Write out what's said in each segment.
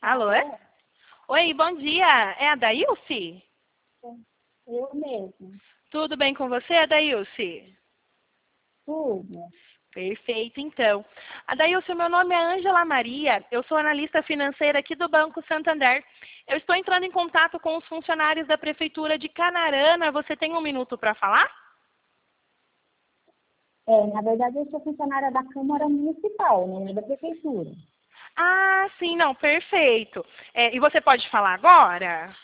Alô? Alô? Oi, bom dia. É a Dailce? Eu mesmo. Tudo bem com você, Dailce? Tudo. Perfeito, então. Dailce, meu nome é Ângela Maria, eu sou analista financeira aqui do Banco Santander. Eu estou entrando em contato com os funcionários da Prefeitura de Canarana. Você tem um minuto para falar? Na verdade, eu sou funcionária da Câmara Municipal, não é da Prefeitura. Ah, sim, não, perfeito. E você pode falar agora?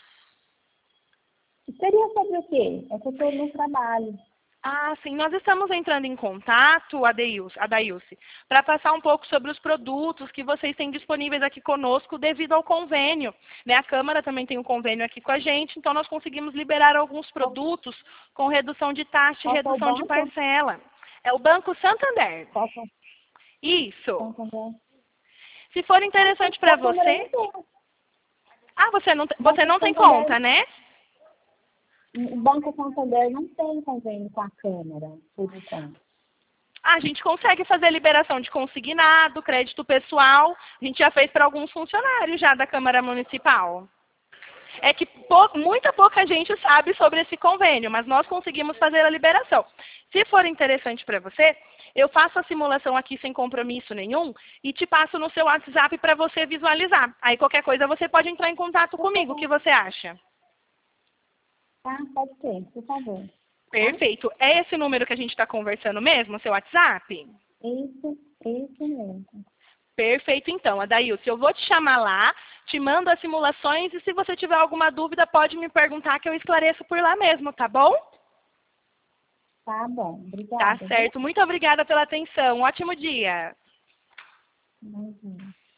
Seria sobre o quê? É que eu estou no trabalho. Ah, sim, nós estamos entrando em contato, Adailce, para passar um pouco sobre os produtos que vocês têm disponíveis aqui conosco devido ao convênio. Né? A Câmara também tem um convênio aqui com a gente, então nós conseguimos liberar alguns produtos com redução de taxa e Qual que é o redução de banco? parcela. É o Banco Santander. Qual que é Isso. o Santander? Se for interessante para Da Câmara não você... tem. Ah, você Banco não tem Santander, conta, né? o Banco Santander não tem convênio com a Câmara, por enquanto. A gente consegue fazer liberação de consignado, crédito pessoal. A gente já fez para alguns funcionários já da Câmara Municipal. É que muita pouca gente sabe sobre esse convênio, mas nós conseguimos fazer a liberação. Se for interessante para você, eu faço a simulação aqui sem compromisso nenhum e te passo no seu WhatsApp para você visualizar. Aí qualquer coisa você pode entrar em contato comigo. O que você acha? Tá? Pode ser, por favor. Tá? Perfeito. É esse número que a gente está conversando mesmo, seu WhatsApp? Isso mesmo. Perfeito, então, Adailson. Eu vou te chamar lá, te mando as simulações e se você tiver alguma dúvida, pode me perguntar que eu esclareço por lá mesmo, tá bom? Tá bom. Tá Obrigada, viu? certo. Muito obrigada pela atenção. Um ótimo dia. Imagina.